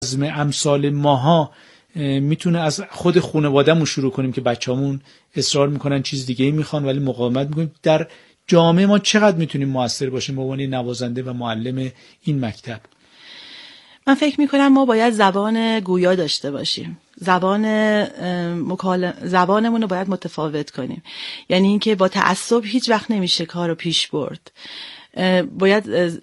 امثال ماها میتونه از خود خانواده‌مون شروع کنیم که بچه‌مون اصرار میکنن چیز دیگه‌ای میخوان ولی مقاومت میکنیم. در جامعه ما چقدر میتونیم موثر باشیم به عنوان نوازنده و معلم این مکتب؟ من فکر میکنم ما باید زبان گویا داشته باشیم. زبانمون رو باید متفاوت کنیم. یعنی اینکه با تعصب هیچ وقت نمیشه کار رو پیش برد. باید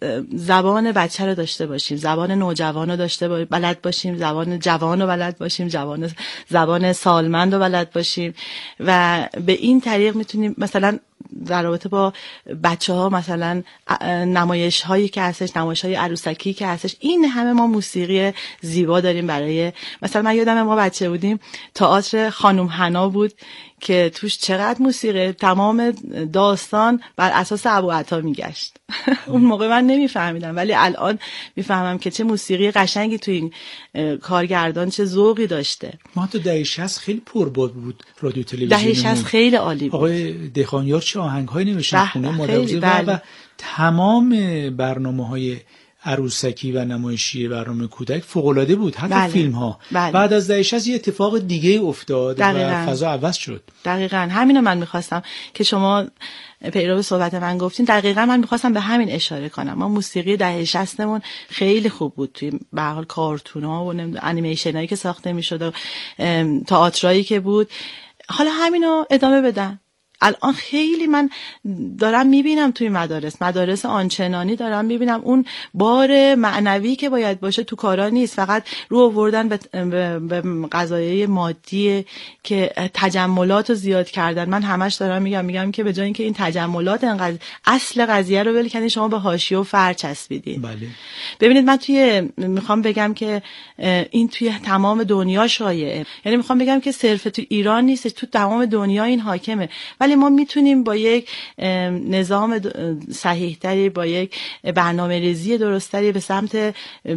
زبان بچه رو داشته باشیم، زبان نوجوان رو بلد باشیم، زبان جوان رو بلد باشیم، زبان سالمند رو بلد باشیم و به این طریق میتونیم مثلا در رابطه با بچه‌ها مثلا نمایش هایی که هستش، نمایش های عروسکی که هستش، این همه ما موسیقی زیبا داریم برای مثلا من یادم ما بچه بودیم تئاتر خانم حنا بود که توش چقدر موسیقی، تمام داستان بر اساس ابوعطا میگشت. اون موقع من نمیفهمیدم ولی الان میفهمم که چه موسیقی قشنگی تو این کارگردان چه ذوقی داشته. ما تو دهه 60 خیلی پرباد بود رادیو تلویزیون. دهه 60 خیلی عالی بود. آقای دهقانیار چه آهنگ‌هایی نوشتن خونه مادربزرگ و تمام برنامه‌های عروسکی و نمایشی برنامه کودک فوق‌العاده بود، حتی فیلم‌ها. بعد از دهه 60 یه اتفاق دیگه افتاد و فضا عوض شد. دقیقاً همینو من می‌خواستم که شما پیرو صحبت من گفتین. دقیقاً من می‌خواستم به همین اشاره کنم. ما موسیقی دهه 60 مون خیلی خوب بود توی به هر حال کارتون‌ها و انیمیشنایی که ساخته می‌شد و تئاترایی که بود. حالا همینو ادامه بدن. الان خیلی من دارم میبینم توی مدارس آنچنانی دارم میبینم اون بار معنوی که باید باشه تو کارا نیست، فقط رو آوردن به قضایای مادی که تجملات رو زیاد کردن. من همش دارم میگم که به جای اینکه این تجملات انقدر اصل قضیه رو ول کنید شما به حاشیه و فر چسبیدین. بله. ببینید من میخوام بگم که این توی تمام دنیا شایعه، یعنی میخوام بگم که صرف تو ایران نیست، تو تمام دنیا این حاکمه، ولی ما میتونیم با یک نظام صحیح‌تری، با یک برنامه‌ریزی درست‌تری به سمت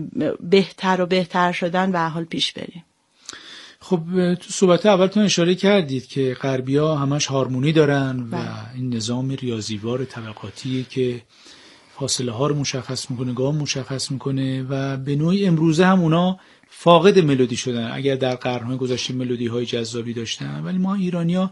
بهتر و بهتر شدن به حال پیش بریم. خب تو صحبت اولتون اشاره کردید که غربی‌ها همش هارمونی دارن و این نظام ریاضیوار طبقاتی که فاصله ها رو مشخص میکنه، گام مشخص میکنه و به نوعی امروزه هم اونا فاقد ملودی شدن. اگر در قرن‌های گذشته ملودی های جذابی داشتن ولی ما ایرانی‌ها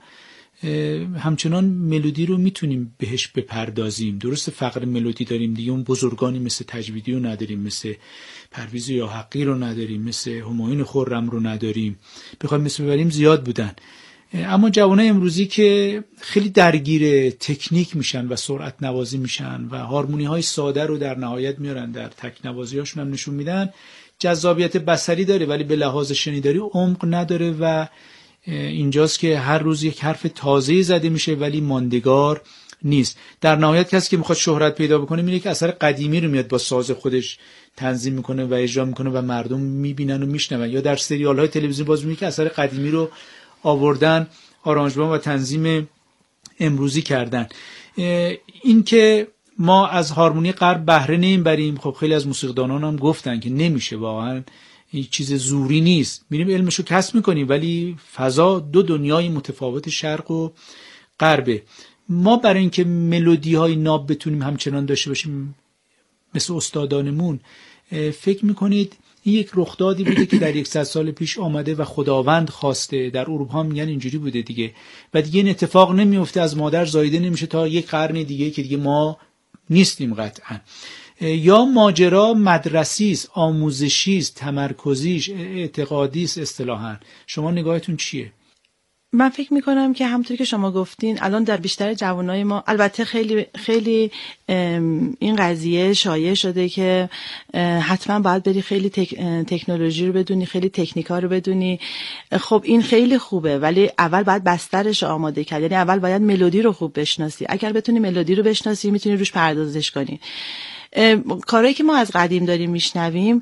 همچنان ملودی رو میتونیم بهش بپردازیم. درست فقر ملودی داریم دیگه، اون بزرگانی مثل تجویدی رو نداریم، مثل پرویز یاحقی رو نداریم، مثل همایون خرم رو نداریم، بخوایم مثل ببریم زیاد بودن. اما جوانای امروزی که خیلی درگیر تکنیک میشن و سرعت نوازی میشن و هارمونی های ساده رو در نهایت میارن در تک نوازی هاشون هم نشون میدن، جذابیت بصری داره ولی به لحاظ شنیداری عمق نداره و اینجاست که هر روز یک حرف تازه‌ای زده میشه ولی ماندگار نیست. در نهایت کسی که میخواد شهرت پیدا بکنه میره که اثر قدیمی رو میاد با ساز خودش تنظیم میکنه و اجرا میکنه و مردم میبینن و میشنون، یا در سریال های تلویزیون باز میگه که اثر قدیمی رو آوردن آرانجمان و تنظیم امروزی کردن. این که ما از هارمونی غرب بهره نمیبریم، خب خیلی از موسیقیدانان هم گفتن که نمیشه، واقعا این چیز زوری نیست، میریم علمشو کسب میکنیم ولی فضا دو دنیای متفاوت شرق و غربه. ما برای اینکه ملودی های ناب بتونیم همچنان داشته باشیم مثل استادانمون، فکر میکنید این یک رخدادی بوده که در 100 سال پیش آمده و خداوند خواسته؟ در اروپا میگن اینجوری بوده دیگه و دیگه این اتفاق نمیفته، از مادر زایده نمیشه تا یک قرن دیگه که دیگه ما نیستیم قطعا. یا ماجرا مدرسی است، آموزشی است، تمرکزیش، اعتقادی است اصطلاحاً. شما نگاهتون چیه؟ من فکر میکنم که همونطوری که شما گفتین الان در بیشتر جوانای ما، البته خیلی خیلی این قضیه شایع شده که حتما باید بری خیلی تکنولوژی رو بدونی، خیلی تکنیکا رو بدونی. خب این خیلی خوبه ولی اول باید بسترش آماده کرد، یعنی اول باید ملودی رو خوب بشناسی. اگر بتونی ملودی رو بشناسی میتونی روش پردازش کنی. کارهایی که ما از قدیم داریم میشنویم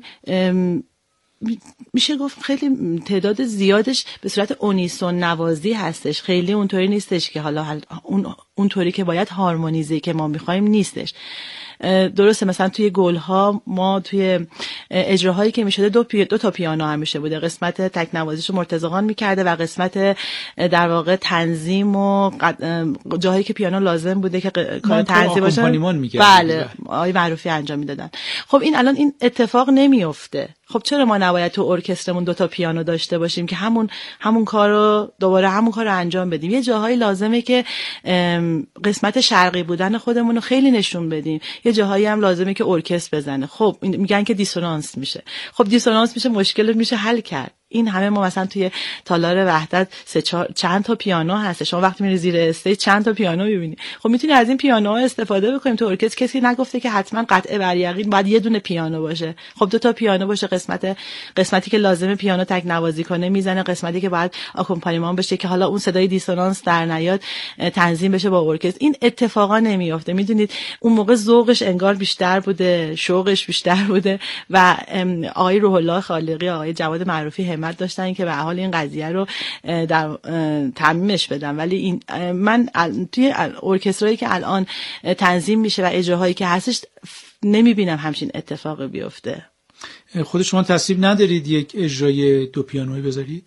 میشه گفت خیلی تعداد زیادش به صورت اونیسون نوازی هستش، خیلی اونطوری نیستش که حالا اونطوری که باید هارمونیزه که ما میخوایم نیستش. درسته مثلا توی گلها ما توی اجراهایی که میشده دو تا پیانو همیشه بوده، قسمت تک نوازیشو مرتضی خان میکرده و قسمت در واقع تنظیم و جاهایی که پیانو لازم بوده که کار تنظیم باشه بله آقای معروفی انجام میدادن. خب این الان این اتفاق نمیفته. خب چرا ما نباید تو ارکسترمون 2 تا پیانو داشته باشیم که همون کارو دوباره همون کارو انجام بدیم؟ یه جاهایی لازمه که قسمت شرقی بودن خودمون رو خیلی نشون بدیم، یه جاهایی هم لازمه که ارکستر بزنه. خب میگن که دیسونانس میشه. خب دیسونانس میشه، مشکل میشه حل کرد. این همه ما مثلا توی تالار وحدت چند تا پیانو هست، شما وقتی میری زیر استیج چند تا پیانو میبینی. خب میتونی از این پیانوها استفاده بکنیم تو ارکستر. کسی نگفته که حتما قطعه بر یقین باید یه دونه پیانو باشه. خب 2 تا پیانو باشه، قسمتی که لازمه پیانو تک نوازی کنه میزنه، قسمتی که باید آکومپانیمان بشه که حالا اون صدای دیسونانس در نیاد تنظیم بشه با ارکستر. این اتفاقا نمیافته. میدونید اون موقع ذوقش انگار بیشتر بوده، شوقش بیشتر بوده و آقای روح الله خالقی، آقای جواد معروفی همت داشتن که به حال این قضیه رو در تمیمش بدن. ولی این من توی ارکسترایی که الان تنظیم میشه و اجراهایی که هستش نمیبینم همچین اتفاقی بیفته. خود شما تصمیم ندارید یک اجرای 2 پیانویی بذارید؟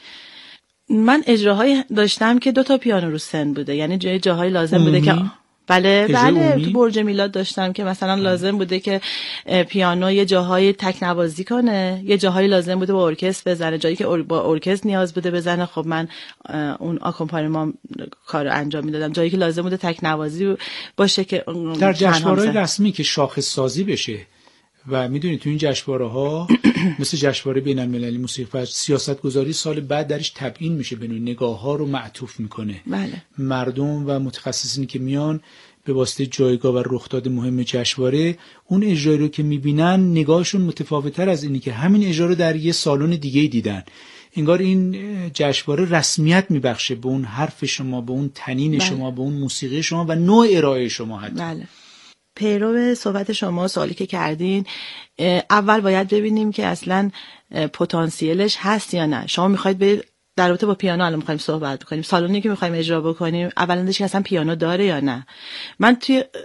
من اجراهایی داشتم که 2 تا پیانو رو سن بوده، یعنی جاهای لازم بوده که بله تو برج میلاد داشتم که مثلا لازم بوده که پیانو یه جاهای تک نوازی کنه، یه جاهایی لازم بوده با ارکستر بزنه، جایی که با ارکستر نیاز بوده بزنه خب من اون آکومپانیمان کارو انجام میدادم، جایی که لازم بوده تک نوازی باشه که در جشنواره‌های رسمی که شاخص سازی بشه و میدونید تو این جشنواره‌ها مثل جشنواره بین‌المللی موسیقی فجر سیاست‌گذاری سال بعد درش تبیین میشه، به نوعی نگاه‌ها رو معطوف میکنه. بله. مردم و متخصصینی که میان به واسطه جایگاه و رخداد مهم جشنواره اون اجرایی رو که میبینن نگاهشون متفاوت‌تر از اینی که همین اجرا رو در یه سالن دیگه دیدن. انگار این جشنواره رسمیت میبخشه به اون حرف شما، به اون تنین شما، به اون موسیقی شما و نوع ارائه شما. حتی بله. پیرو صحبت شما سوالی که کردین، اول باید ببینیم که اصلا پتانسیلش هست یا نه. شما میخواید به در رابطه با پیانو الان میخوایم صحبت بکنیم، سالونی که میخوایم اجرا بکنیم اولندش که اصلا پیانو داره یا نه. من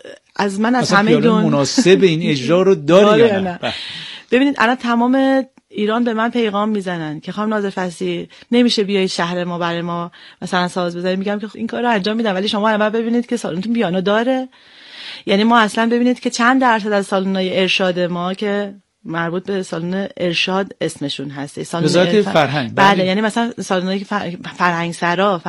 از همه پیانو مناسب این اجرا رو داره یا نه. ببینید الان تمام ایران به من پیغام میزنن که خانم ناظر فصیح نمیشه بیایید شهر ما برای ما مثلا ساز بزنید. میگم که این کار رو انجام میدم، ولی شما اول ببینید که سالنتون پیانو داره. یعنی ما اصلا ببینید که چند درصد از سالن‌های ارشاد ما که مربوط به سالن ارشاد اسمشون هست، وزارت فرهنگ. بله، یعنی مثلا سالن‌های فرهنگ سرا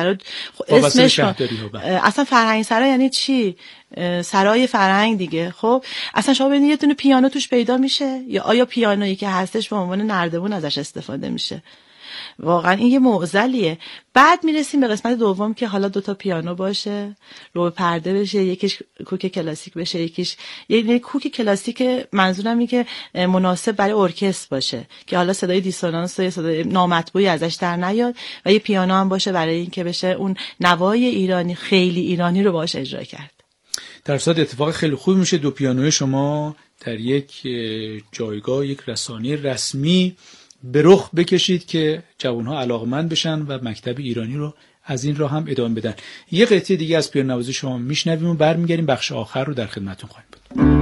اسمش اصلا فرهنگ سرا یعنی چی؟ سرای فرهنگ دیگه. خب اصلا شما ببینید یه دونه پیانو توش پیدا میشه یا آیا پیانویی که هستش به عنوان نردبون ازش استفاده میشه؟ واقعا این یه معضلیه. بعد میرسیم به قسمت دوم که حالا 2 تا پیانو باشه، رو پرده بشه، یکیش کوک کلاسیک بشه، یکیش یه کوک کلاسیک منظورم اینه که مناسب برای ارکستر باشه که حالا صدای دیسونانس یا صدای نامطبوعی ازش در نیاد و یه پیانو هم باشه برای اینکه بشه اون نوای ایرانی خیلی ایرانی رو باهاش اجرا کرد. در صورت اتفاق خیلی خوب میشه 2 پیانوی شما در یک جایگاه، یک رسانه رسمی به رخ بکشید که جوانها علاقمند بشن و مکتب ایرانی رو از این راه هم ادامه بدن. یه قطعه دیگه از پیانو نوازی شما میشنویم و برمیگردیم بخش آخر رو در خدمتتون خواهیم بود.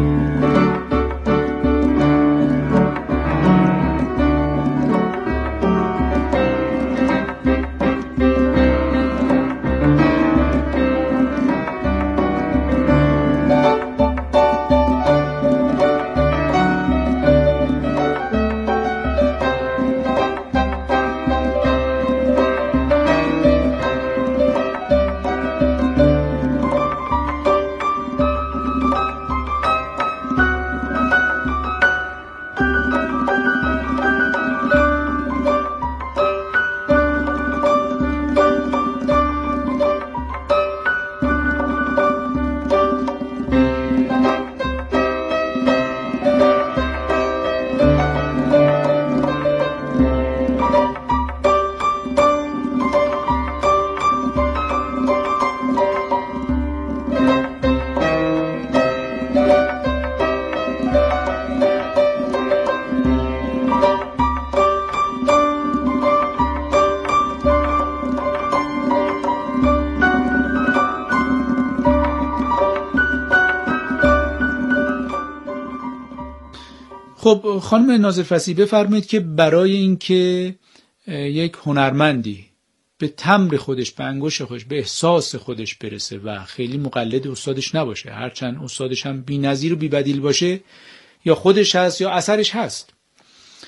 خب خانم ناظر فصیح بفرمایید که برای اینکه یک هنرمندی به تمبر خودش، به انگشت خودش، به احساس خودش برسه و خیلی مقلد استادش نباشه، هرچند استادش هم بی‌نظیر و بی‌بدیل باشه، یا خودش هست یا اثرش هست،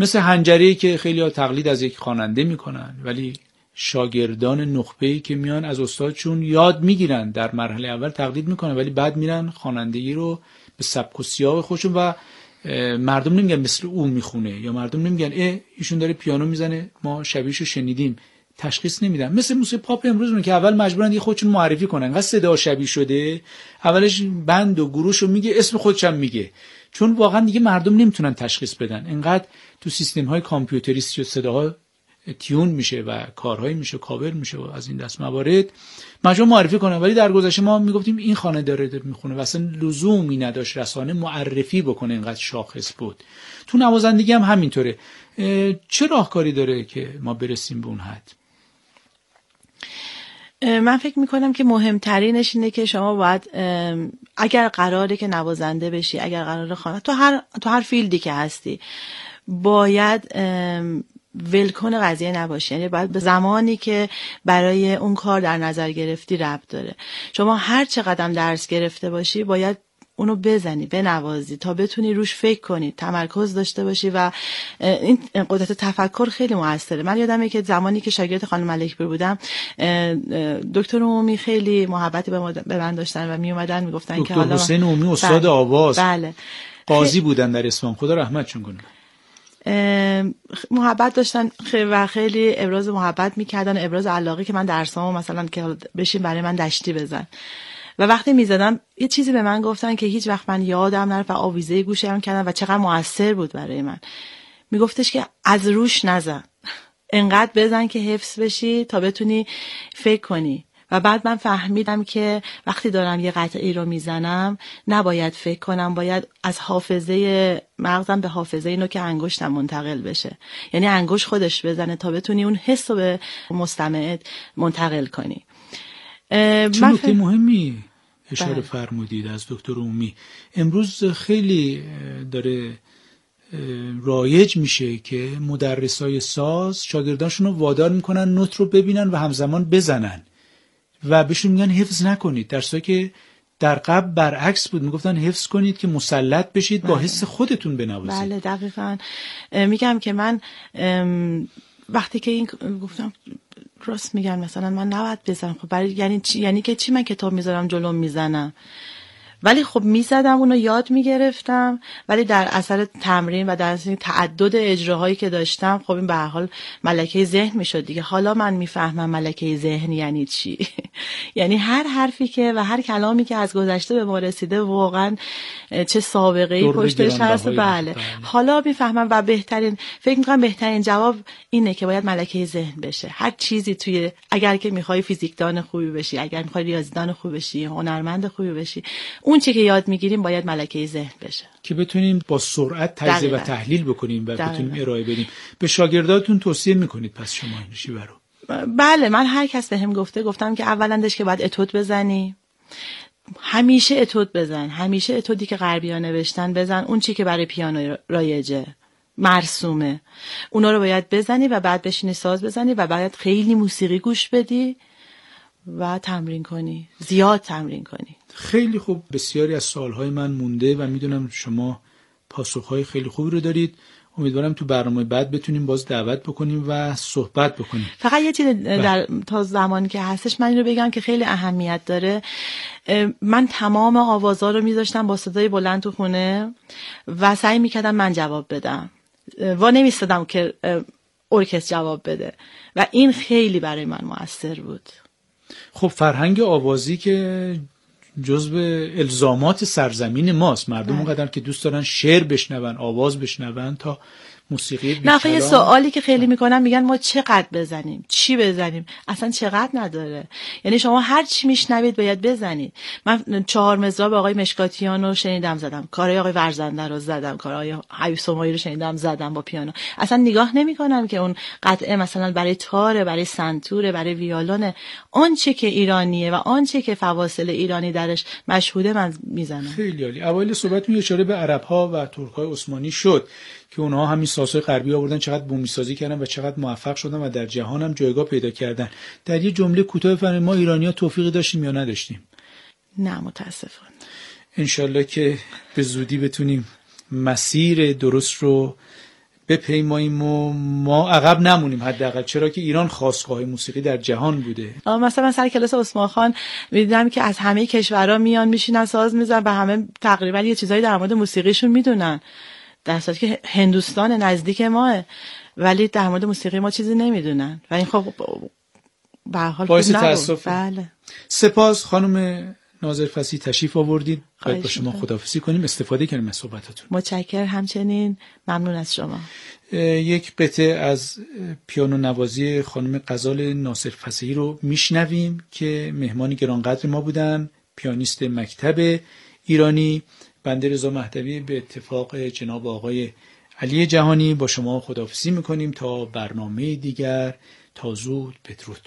مثل حنجره‌ای که خیلی‌ها تقلید از یک خواننده میکنن، ولی شاگردان نخبه‌ای که میان از استادشون یاد میگیرن، در مرحله اول تقلید میکنن ولی بعد میرن خوانندگی رو به سبک و سیاق خودشون و مردم نمیگن مثل اون میخونه، یا مردم نمیگن ایشون داره پیانو میزنه ما شبیهشو شنیدیم، تشخیص نمیدن. مثل موسیقی پاپ امروز که اول مجبورن خودشون معرفی کنن، انقدر صدا شبیه شده اولش بند و گروشو میگه، اسم خودش هم میگه، چون واقعا دیگه مردم نمیتونن تشخیص بدن، انقدر تو سیستم های کامپیوتریستی و صداها تیون میشه و کارهایی میشه کاور میشه و از این دست موارد مجبور معرفی کنن. ولی در گذشته ما میگفتیم این خانه داره میخونه و اصلا لزومی نداشت رسانه معرفی بکنه، اینقدر شاخص بود. تو نوازندگی هم همینطوره. چه راهکاری داره که ما برسیم به اون حد؟ من فکر میکنم که مهمترینش اینه که شما باید اگر قراره که نوازنده بشی، اگر قراره تو هر فیلدی که هستی باید ولکن قضیه نباشی، یعنی باید به زمانی که برای اون کار در نظر گرفتی ربط داره. شما هر چقدر درس گرفته باشی باید اونو بزنی، بنوازی تا بتونی روش فکر کنی، تمرکز داشته باشی و این قدرت تفکر خیلی موثره. من یادمه که زمانی که شاگرد خانم ملکپور بودم دکتر عمومی خیلی محبتی به من داشتن و می اومدن میگفتن که حالا حسین عمومی استاد آواز، بله، قاضی بودن در اصفهان، خدا رحمتشون کنه، محبت داشتن و خیلی ابراز محبت میکردن، ابراز علاقه که من درسامو مثلا که بشین برای من دشتی بزن. و وقتی میزدم یه چیزی به من گفتن که هیچ وقت من یادم نرفت و آویزه گوشم کردن و چقدر موثر بود برای من. میگفتش که از روش نزن، انقدر بزن که حفظ بشی تا بتونی فکر کنی. و بعد من فهمیدم که وقتی دارم یه قطعی رو میزنم نباید فکر کنم، باید از حافظه مغزم به حافظه نوک انگشتم منتقل بشه، یعنی انگشت خودش بزنه تا بتونی اون حس رو به مستمعت منتقل کنی. چه نکته مهمی اشاره فرمودید از دکتر عمومی. امروز خیلی داره رایج میشه که مدرسای ساز شاگردانشون رو وادار میکنن نوت رو ببینن و همزمان بزنن و بهشون میگن حفظ نکنید، در صورتی که در قبل برعکس بود، میگفتن حفظ کنید که مسلط بشید با حس خودتون بنوازید. بله دقیقاً. میگم که من وقتی که این گفتم راست میگن، مثلا من نباید بزنم، خب برای یعنی که چی من کتاب میذارم جلوم میزنم؟ ولی خب میزدم، اونو یاد میگرفتم، ولی در اثر تمرین و در اثر تعدد اجراهایی که داشتم خب این به هر حال ملکه ذهن میشد دیگه. حالا من میفهمم ملکه ذهن یعنی چی. یعنی هر حرفی که و هر کلامی که از گذشته به ما رسیده واقعا چه سابقه‌ای پشتش هست. بله حالا میفهمم و فکر میکنم بهترین جواب اینه که باید ملکه ذهن بشه. هر چیزی توی، اگر که میخوای فیزیکدان خوبی بشی، اگر میخوای ریاضیدان خوبی بشی، هنرمند خوبی بشی، اون چی که یاد میگیریم باید ملکه ذهن بشه که بتونیم با سرعت تجزیه و تحلیل بکنیم و بتونیم ارائه بدیم. به شاگرداتون توصیه میکنید پس شما این شیوه رو؟ بله، من هر کس بهم گفتم که اولندش که باید اتود بزنی، همیشه اتود بزن، همیشه اتودی که غربی‌ها نوشتن بزن، اون چی که برای پیانو رایجه مرسومه اونا رو باید بزنی و بعد بشینی ساز بزنی و بعد خیلی موسیقی گوش بدی و تمرین کنی، زیاد تمرین کنی. خیلی خوب. بسیاری از سوالهای من مونده و میدونم شما پاسخهای خیلی خوبی رو دارید. امیدوارم تو برنامه بعد بتونیم باز دعوت بکنیم و صحبت بکنیم. فقط یه چیز در تا زمانی که هستش من اینو بگم که خیلی اهمیت داره. من تمام آوازا رو میذاشتم با صدای بلند تو خونه و سعی میکردم من جواب بدم و نمیستادم که ارکستر جواب بده و این خیلی برای من مؤثر بود. خب فرهنگ آوازی که جزو الزامات سرزمین ماست، مردم اونقدر که دوست دارن شعر بشنون، آواز بشنون تا موسیقی بی‌کلام. نه، یه سوالی که خیلی میکنن میگن ما چقدر بزنیم، چی بزنیم؟ اصلا چقدر نداره، یعنی شما هر چی میشنوید باید بزنید. من 4 مزراب آقای مشکاتیان رو شنیدم زدم، کارهای آقای ورزنده رو زدم، کارهای حبیب سمایی رو شنیدم زدم با پیانو. اصلا نگاه نمیکنم که اون قطعه مثلا برای تاره، برای سنتوره، برای ویولونه، آنچه که ایرانیه و آنچه که فواصل ایرانی درش مشهوده من میزنم. خیلی عالی. اوایل صحبتتون اشاره به عرب‌ها و ترک‌های عثمانی شد که اونها همین سازهای غربی آوردن، چقدر بومی‌سازی کردن و چقدر موفق شدن و در جهان هم جایگاه پیدا کردن. در یه جمله کوتاه بفرمایید ما ایرانی‌ها توفیقی داشتیم یا نداشتیم؟ نه متاسفانه. انشالله که به زودی بتونیم مسیر درست رو بپیماییم و ما عقب نمونیم حداقل، چرا که ایران خاصگاه موسیقی در جهان بوده. مثلا سر کلاس عثمان خان می‌دیدم که از همه کشورها میان میشینن ساز میزنن و همه تقریبا یه چیزایی در مورد موسیقیشون میدونن، در صورتی که هندوستان نزدیک ماه ولی در مورد موسیقی ما چیزی نمیدونن و این خب به هر حال باعث تأسف. بله. سپاس خانم ناظر فصیح، تشریف آوردید. باید با شما خداحافظی کنیم، استفاده کنیم از صحبتاتون. متشکرم، همچنین ممنون از شما. یک قطعه از پیانو نوازی خانم غزال ناصر فصیحی رو میشنویم که مهمان گرانقدر ما بودن، پیانیست مکتب ایرانی. بنده رضا مهدوی به اتفاق جناب آقای علی جهانی با شما خداحافظی میکنیم تا برنامه دیگر. تا زود، بدرود.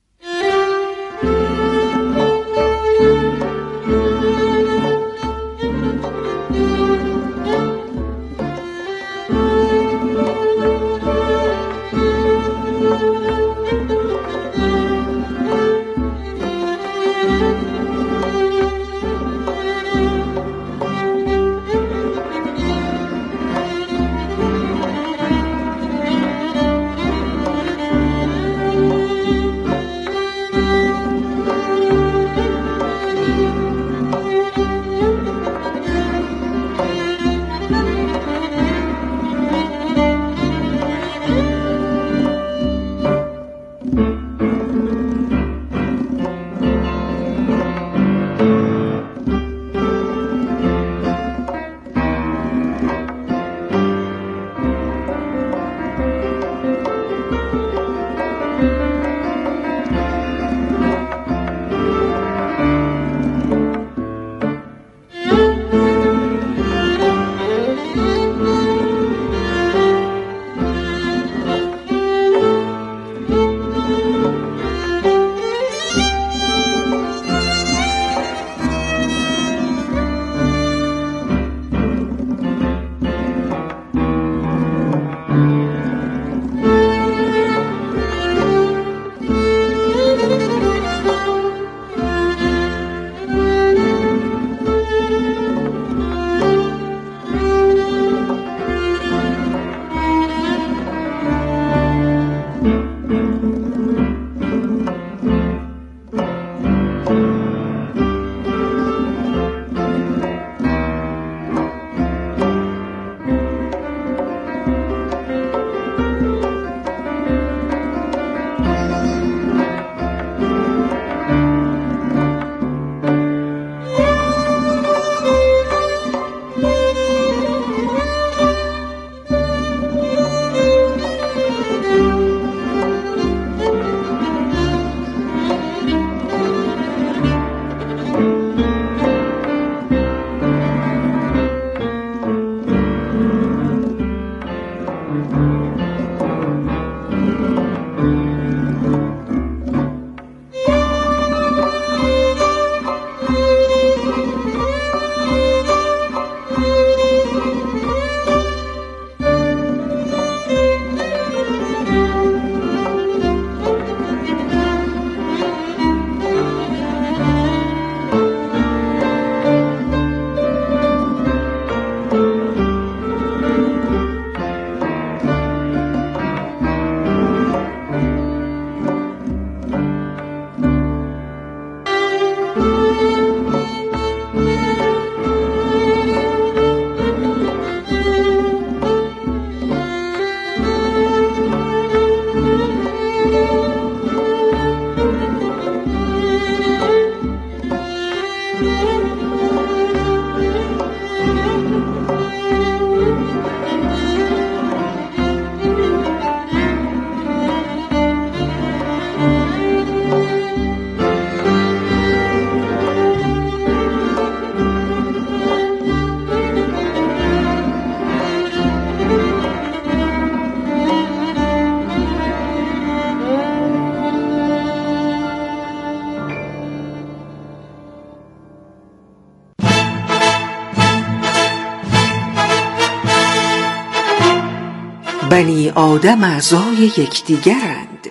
بنی آدم اعضای یکدیگرند.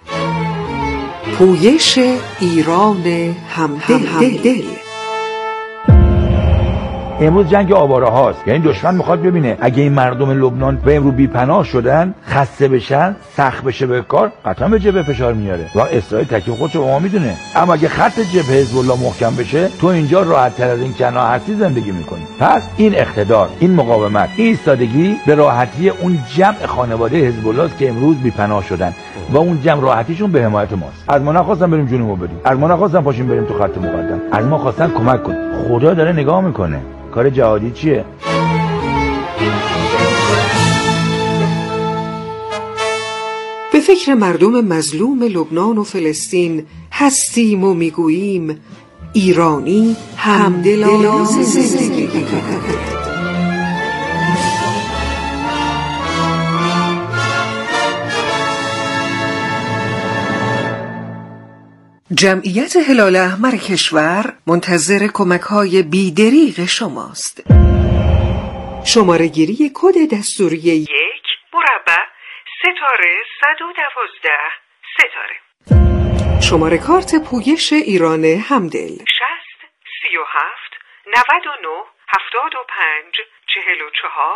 پویش ایران همدل. امروز جنگ آواره هاست، یعنی دشمن میخواد ببینه اگه این مردم لبنان به امروز بی‌پناه شدن، خسته بشن، سخت بشه به کار، قطعا به جبهه فشار میاره و اسرائیل تکلیف خودش رو ما میدونه. اما اگه خط جبهه حزب الله محکم بشه، تو اینجا راحت تر از این کنار هستی زندگی میکنی. پس این اقتدار، این مقاومت، این ایستادگی به راحتی اون جمع خانواده حزب الله است که امروز بی‌پناه شدن و اون جمع راحتیشون به حمایت ماست. از ما نخواستن بریم جنوبو بدیم، از ما نخواستن پاشیم بریم تو خط مقدم، از ما خواستن کمک کن. خدا داره نگاه میکنه. کار جهادی چیه؟ به فکر مردم مظلوم لبنان و فلسطین هستیم و میگوییم ایرانی همدلانه زندگی کند. جمعیت هلال احمر کشور منتظر کمک‌های بی‌دریغ شماست. شماره گیری کد دستوری 1 مربع ستاره 112 ستاره. شماره کارت پویش ایران همدل 60 37 99 75 44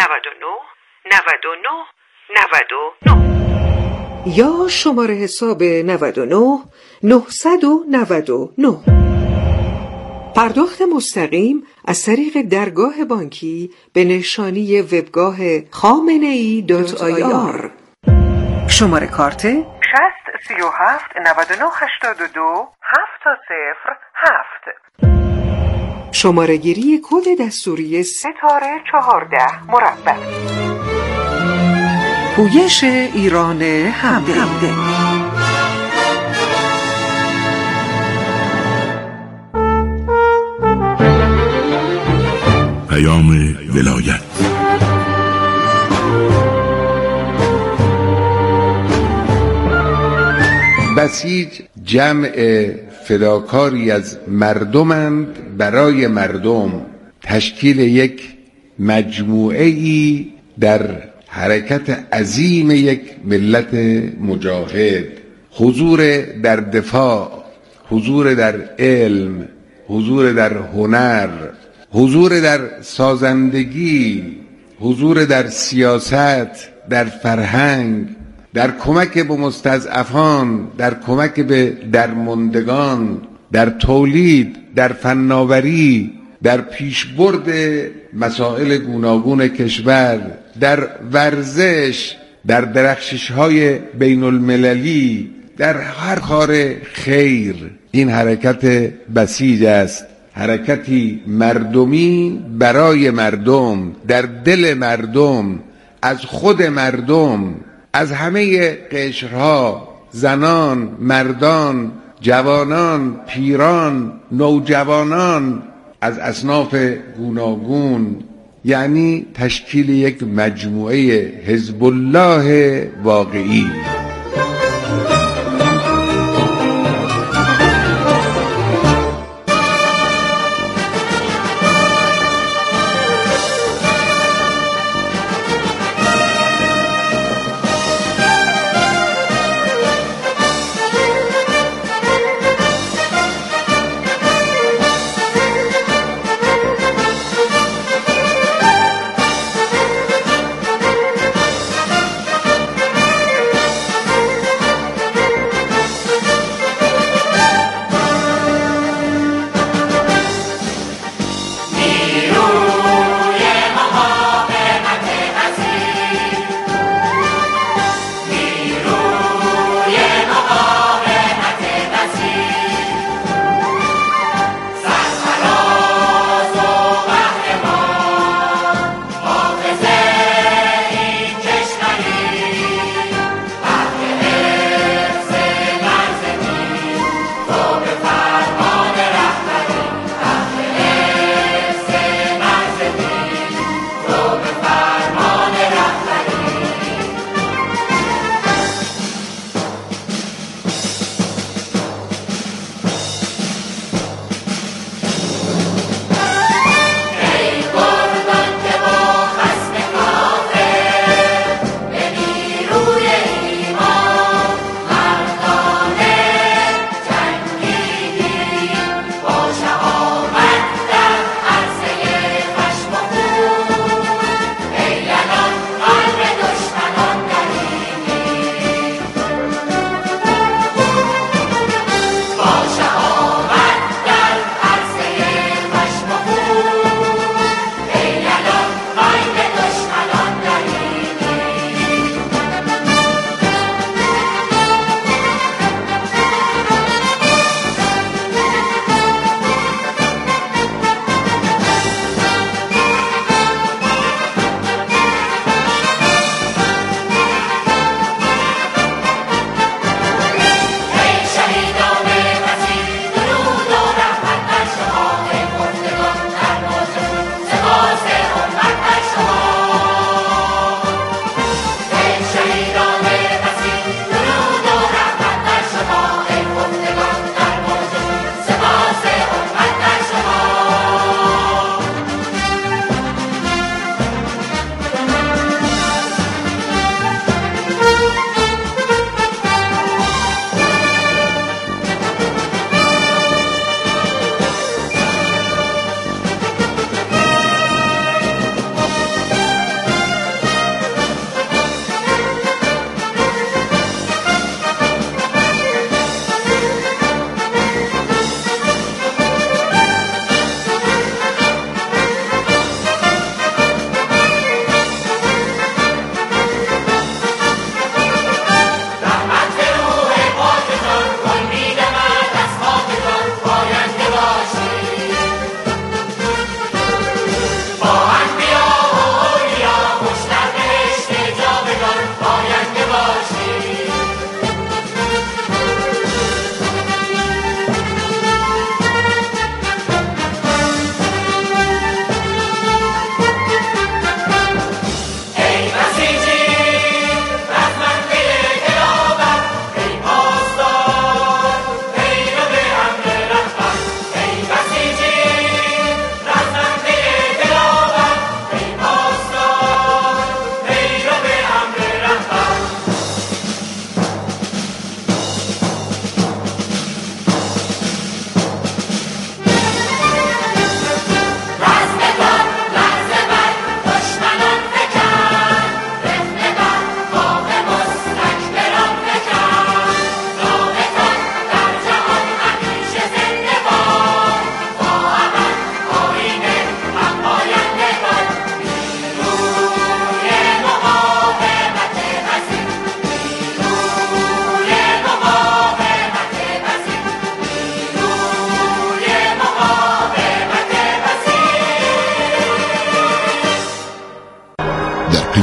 99 99 99 یا شماره حساب 99 999. پرداخت مستقیم از طریق درگاه بانکی به نشانی وبگاه khamenei.ir. شماره کارت 60 37 99 82 707. شماره گیری کد دستوری ستاره 14 مربع. پویش ایران همدل. پیام ولایت. بسیج جمع فداکاری از مردمند برای مردم، تشکیل یک مجموعه‌ای در حرکت عظیم یک ملت مجاهد، حضور در دفاع، حضور در علم، حضور در هنر، حضور در سازندگی، حضور در سیاست، در فرهنگ، در کمک به مستضعفان، در کمک به درماندگان، در تولید، در فناوری، در پیشبرد مسائل گوناگون کشور، در ورزش، در درخشش‌های بین المللی، در هر کار خیر. این حرکت بسیج است، حرکتی مردمی برای مردم، در دل مردم، از خود مردم، از همه قشرها، زنان، مردان، جوانان، پیران، نوجوانان، از اصناف گوناگون، یعنی تشکیل یک مجموعه حزب الله واقعی.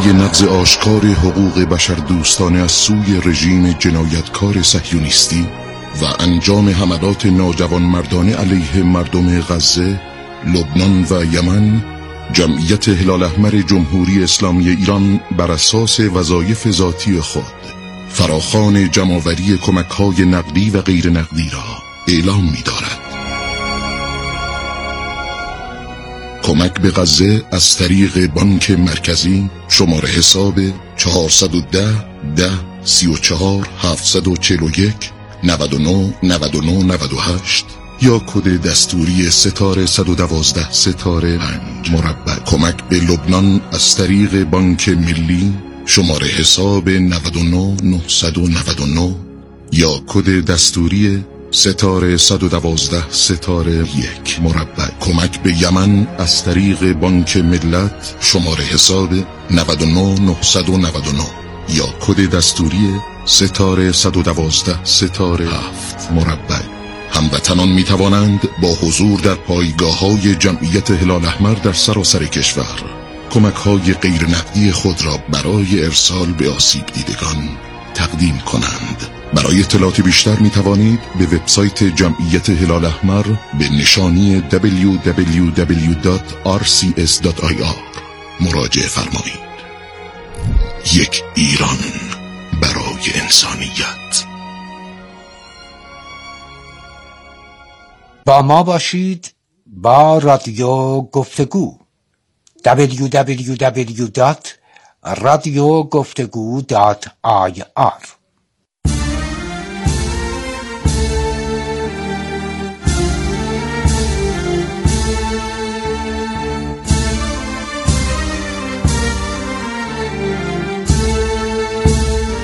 برای نقض آشکار حقوق بشردوستانه از سوی رژیم جنایتکار صهیونیستی و انجام حملات ناجوانمردانه علیه مردم غزه، لبنان و یمن، جمعیت هلال احمر جمهوری اسلامی ایران بر اساس وظایف ذاتی خود فراخوان جمع‌آوری کمک‌های نقدی و غیر نقدی را اعلام می‌دارد. کمک به غزه از طریق بانک مرکزی شماره حساب 410 10 34 741 99 99 98 یا کد دستوری ستاره 112 ستاره 5 مربع. کمک به لبنان از طریق بانک ملی شماره حساب 99 999 یا کد دستوری ستاره 112 ستاره 1 مربع. کمک به یمن از طریق بانک ملت شماره حساب 99 999 یا کد دستوری ستاره 112 ستاره 7 مربع. هموطنان می توانند با حضور در پایگاه‌های جمعیت هلال احمر در سراسر کشور کمک‌های غیر نقدی خود را برای ارسال به آسیب دیدگان تقدیم کنند. برای اطلاعات بیشتر می توانید به وبسایت جمعیت هلال احمر به نشانی www.rcs.ir مراجعه فرمایید. یک ایران برای انسانیت. با ما باشید با رادیو گفتگو www.radiogoftegu.ir